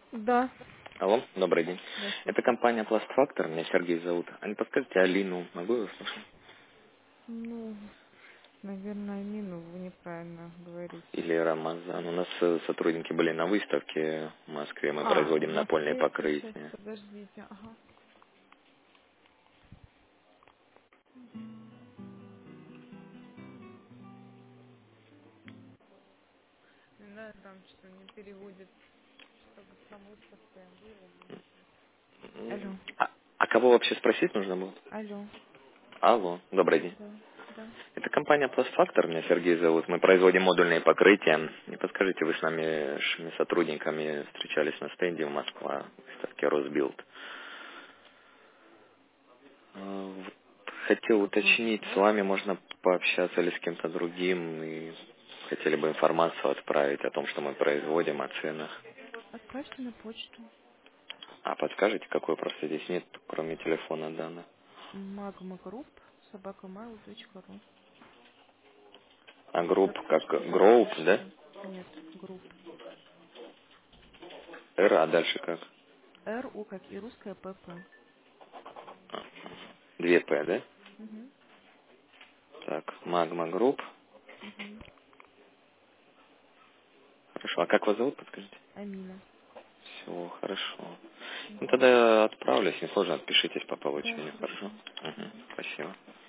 Да. Алло, добрый день. Это Здравствуйте. компания Пластфактор, меня Сергей зовут. А не подскажите Алину, могу я услышать? Ну, наверное, Нину вы неправильно говорите. Или Рамазан? У нас сотрудники были на выставке в Москве, мы производим напольные Вообще, сейчас, покрытия. подождите. Ага. Не знаю, там что не переводит, чтобы на выставке было. Алло. А кого вообще спросить нужно было? Алло. Алло, добрый день. Да. Да. Это компания Пластфактор, меня Сергей зовут. Мы производим модульные покрытия. Не подскажите, вы с нашими сотрудниками встречались на стенде в Москве, в выставке Росбилд. Вот хотел Какой уточнить, с вопрос? вами можно пообщаться или с кем-то другим, и хотели бы информацию отправить о том, что мы производим, о ценах. Отправьте на почту. А подскажете, какой просто здесь нет, кроме телефона данных? Magmagroup @mail.ru. А групп Как как как Group, да? пишется? Нет, групп. R, а дальше как? РУ, как и русская ПП. Две П, да? Угу. Так, Magma Group. Угу. Хорошо, а как вас зовут, подскажите? Амина. Все, хорошо. Ну Угу. тогда отправлюсь, несложно, отпишитесь по Да, получению, хорошо? хорошо. Угу, Угу. спасибо.